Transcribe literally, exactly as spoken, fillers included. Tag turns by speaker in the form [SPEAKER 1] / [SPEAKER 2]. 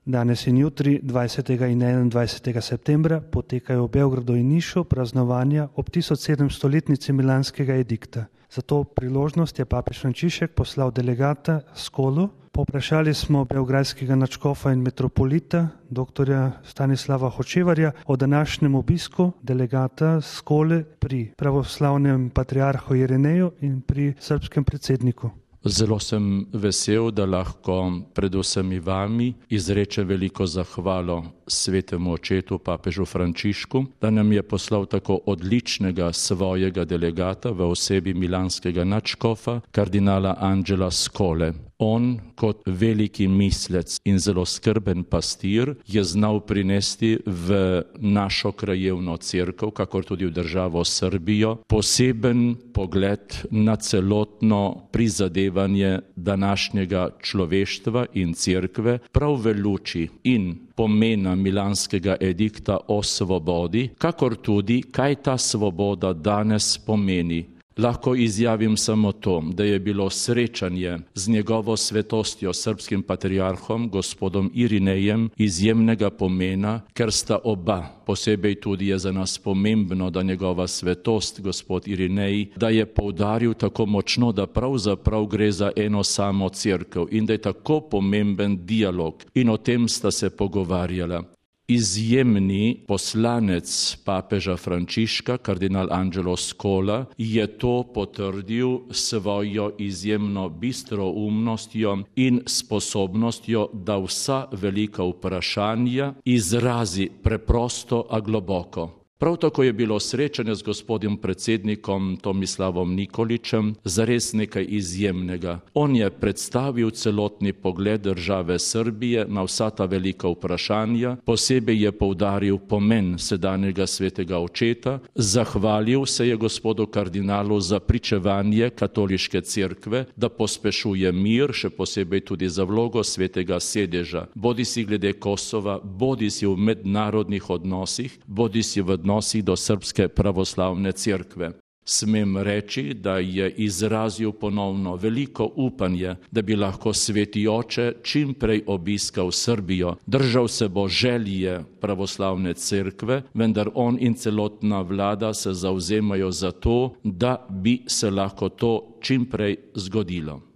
[SPEAKER 1] Danes in jutri, dvajsetega in enaindvajsetega septembra, potekajo v Beogradu in Nišu praznovanja ob tisoč sedemstoletnici Milanskega edikta. Za to priložnost je papež Frančišek poslal delegata Skolu. Povprašali smo beograjskega nadškofa in metropolita, doktorja Stanislava Hočevarja, o današnjem obisku delegata Skole pri pravoslavnem patriarhu Irineju in pri srbskem predsedniku.
[SPEAKER 2] Zelo sem vesel, da lahko predvsem i vami izrečem veliko zahvalo svetemu očetu papežu Frančišku, da nam je poslal tako odličnega svojega delegata v osebi milanskega nadškofa, kardinala Angela Skole. On, kot veliki mislec in zelo skrben pastir, je znal prinesti v našo krajevno cerkev, kakor tudi v državo Srbijo, poseben pogled na celotno prizadevanje današnjega človeštva in cerkve, prav v luči in pomena Milanskega edikta o svobodi, kakor tudi, kaj ta svoboda danes pomeni. Lahko izjavim samo to, da je bilo srečanje z njegovo svetostjo srpskim patriarhom, gospodom Irinejem, izjemnega pomena, ker sta oba, posebej tudi je za nas pomembno, da njegova svetost, gospod Irinej, da je poudaril tako močno, da pravzaprav gre za eno samo cerkev in da je tako pomemben dialog in o tem sta se pogovarjala. Izjemni poslanec papeža Frančiška, kardinal Angelo Scola, je to potrdil svojo izjemno bistroumnostjo in sposobnostjo, da vsa velika vprašanja izrazi preprosto, a globoko. Prav tako je bilo srečanje z gospodom predsednikom Tomislavom Nikolićem zares nekaj izjemnega. On je predstavil celotni pogled države Srbije na vsa ta velika vprašanja, posebej je poudaril pomen sedanjega svetega očeta, zahvalil se je gospodu kardinalu za pričevanje katoliške cerkve, da pospešuje mir, še posebej tudi za vlogo svetega sedeža, bodisi glede Kosova, bodisi v mednarodnih odnosih, bodisi v odnosi do srpske pravoslavne cerkve. Smem reči, da je izrazil ponovno veliko upanje, da bi lahko sveti oče čim prej obiskal Srbijo. Držal se bo želje pravoslavne cerkve, vendar on in celotna vlada se zavzemajo za to, da bi se lahko to čim prej zgodilo.